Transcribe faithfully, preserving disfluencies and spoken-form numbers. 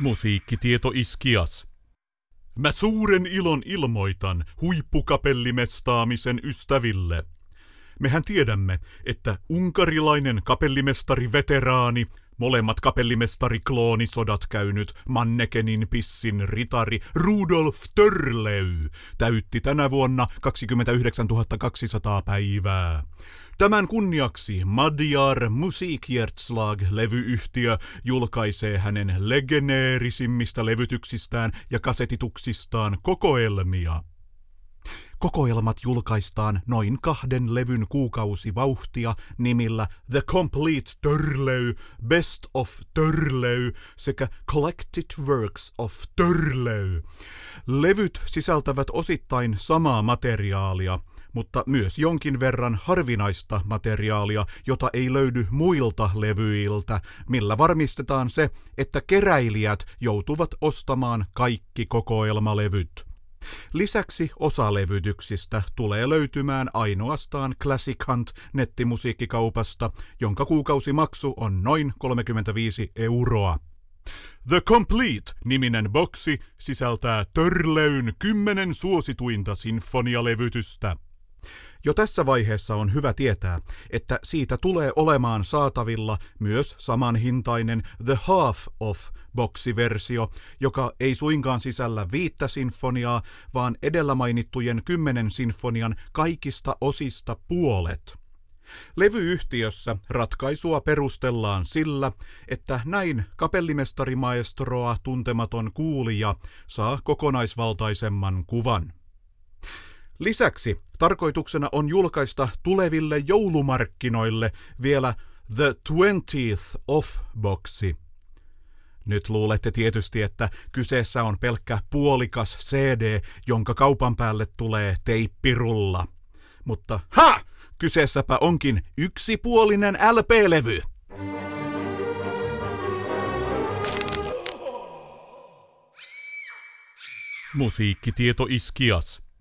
Musiikkitieto Iskias. Mä suuren ilon ilmoitan huippukapellimestaamisen ystäville. Mehän tiedämme, että unkarilainen kapellimestari-veteraani, molemmat kapellimestari-kloonisodat käynyt Mannekenin pissin ritari Rudolf Törleu täytti tänä vuonna kaksikymmentäyhdeksäntuhatta kaksisataa päivää. Tämän kunniaksi Magyar Musikhjärtslag-levyyhtiö julkaisee hänen legeneerisimmistä levytyksistään ja kasetituksistaan kokoelmia. Kokoelmat julkaistaan noin kahden levyn kuukausivauhtia nimillä The Complete Törleu, Best of Törleu sekä Collected Works of Törleu. Levyt sisältävät osittain samaa materiaalia, mutta myös jonkin verran harvinaista materiaalia, jota ei löydy muilta levyiltä, millä varmistetaan se, että keräilijät joutuvat ostamaan kaikki kokoelmalevyt. Lisäksi osa levytyksistä tulee löytymään ainoastaan Classic Hunt-nettimusiikkikaupasta, jonka kuukausimaksu on noin kolmekymmentäviisi euroa. The Complete-niminen boksi sisältää Törleyn kymmenen suosituinta sinfonialevytystä. Jo tässä vaiheessa on hyvä tietää, että siitä tulee olemaan saatavilla myös samanhintainen The Half of-boksiversio, joka ei suinkaan sisällä viittä sinfoniaa, vaan edellä mainittujen kymmenen sinfonian kaikista osista puolet. Levyyhtiössä ratkaisua perustellaan sillä, että näin kapellimestarimaestroa tuntematon kuulija saa kokonaisvaltaisemman kuvan. Lisäksi tarkoituksena on julkaista tuleville joulumarkkinoille vielä The twentieth Off-boksi. Nyt luulette tietysti, että kyseessä on pelkkä puolikas C D, jonka kaupan päälle tulee teippirulla. Mutta ha! Kyseessäpä onkin yksipuolinen L P-levy. Musiikkitieto Iskias.